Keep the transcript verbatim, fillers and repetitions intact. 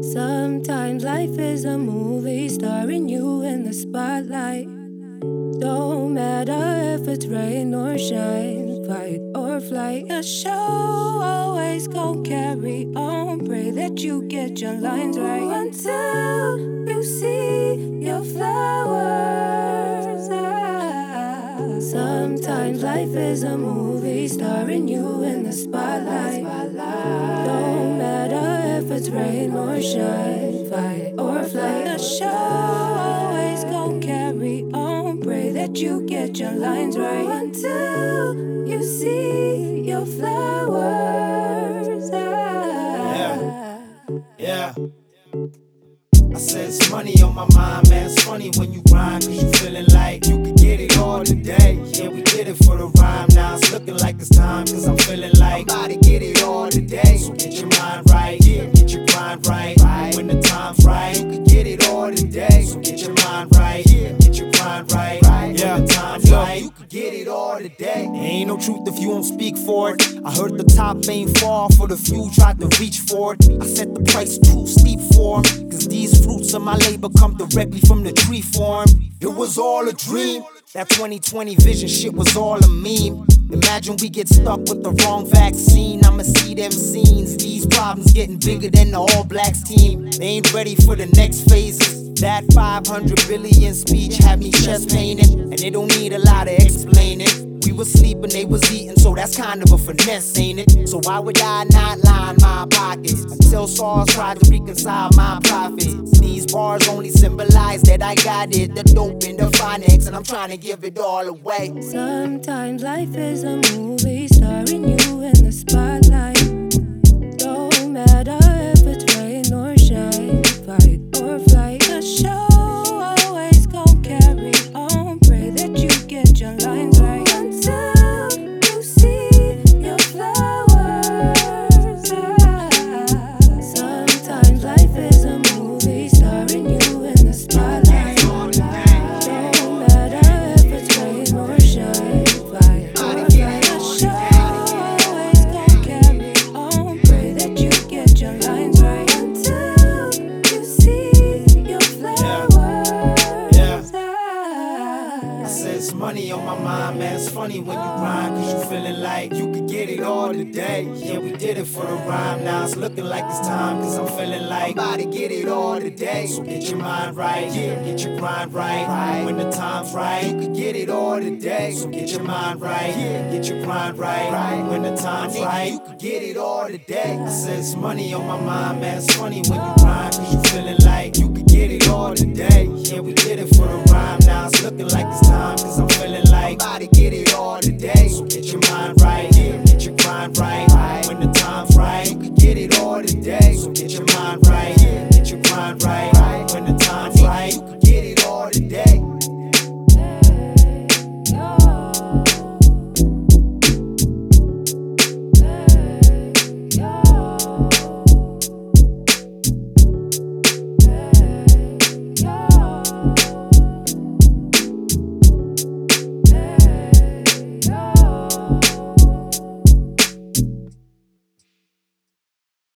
Sometimes life is a movie starring you in the spotlight. Don't matter if it's rain or shine, fight or flight. The show always gon' carry on. Pray that you get your lines right until you see your flowers. Ah. Sometimes life is a movie starring you in the spotlight. Don't matter if it's rain or shine, fight or flight. The show always gon' carry on. Pray that you get your lines right until you see your flowers. Yeah, yeah. I said it's money on my mind, man. It's funny when you rhyme, cause you feeling like you could get it all today. Yeah, we did it for the rhyme, now it's looking like it's time, cause I'm feeling like I'm about to get it all today. So get your mind right, yeah, get your grind right, right. When the time's right, you could get it all today. So get your mind right, yeah, get your grind right, right. Yeah, when the time's right, you could get it all today. Ain't no truth if you won't speak for it. I heard the top ain't far for the few tried to reach for it. I set the price too steep for 'em, cause these fruits of my labor come directly from the tree form. It was all a dream. That twenty twenty vision shit was all a meme. Imagine we get stuck with the wrong vaccine. I'ma see them scenes. These problems getting bigger than the All Blacks team. They ain't ready for the next phases. That five hundred billion speech had me chest painting, and it don't need a lot of explaining. We was sleeping, they was eating, so that's kind of a finesse, ain't it? So why would I not line my pockets until Saul tried to reconcile my profits? These bars only symbolize that I got it, the dope in the phonics, and I'm trying to give it all away. Sometimes life is a movie starring you in the spotlight. Don't matter if it's rain or shine, fight or flight. The show always gon' carry on. Pray that you get your lines right until you see your flowers. Ah. Sometimes life is a movie starring you in the spotlight. Don't matter if it's rain or shine, fight or flight. The show always gon' carry on. Pray that you get your lines right until you see your flowers. Yeah. Ah. I said it's money on my mind, man. It's funny when you rhyme, cause you feeling like you could get it all today. Yeah, we did it for the rhyme, now it's looking like it's time, cause I'm feeling like I'm about to get it all today. So get your mind right, yeah, get your grind right, right. When the time's right, you could get it all today. So get your mind right, yeah, get your grind right, right. When the time's right, you could get it all today. I said it's money on my mind, man. It's funny when you